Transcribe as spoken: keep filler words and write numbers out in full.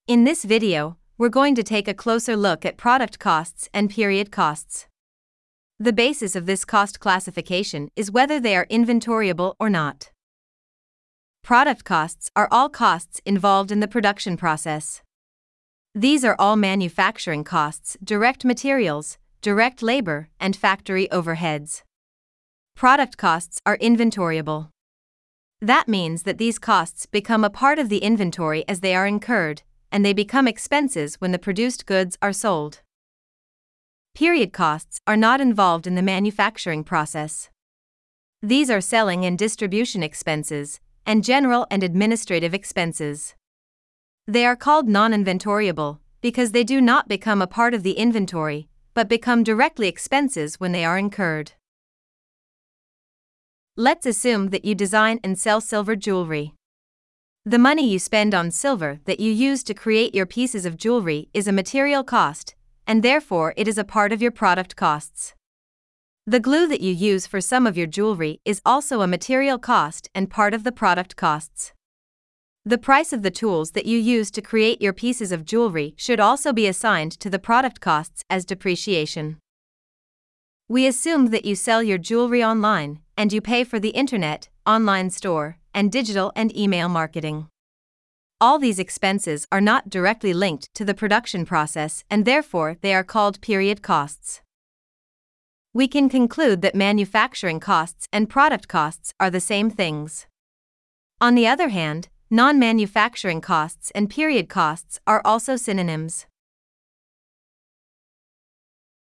In this video, we're going to take a closer look at product costs and period costs. The basis of this cost classification is whether they are inventoriable or not. Product costs are all costs involved in the production process. These are all manufacturing costs, direct materials, direct labor, and factory overheads. Product costs are inventoriable. That means that these costs become a part of the inventory as they are incurred, and they become expenses when the produced goods are sold. Period costs are not involved in the manufacturing process. These are selling and distribution expenses, and general and administrative expenses. They are called non-inventoriable because they do not become a part of the inventory, but become directly expenses when they are incurred. Let's assume that you design and sell silver jewelry. The money you spend on silver that you use to create your pieces of jewelry is a material cost, and therefore it is a part of your product costs. The glue that you use for some of your jewelry is also a material cost and part of the product costs. The price of the tools that you use to create your pieces of jewelry should also be assigned to the product costs as depreciation. We assume that you sell your jewelry online, and you pay for the internet, online store, and digital and email marketing. All these expenses are not directly linked to the production process and therefore they are called period costs. We can conclude that manufacturing costs and product costs are the same things. On the other hand, non-manufacturing costs and period costs are also synonyms.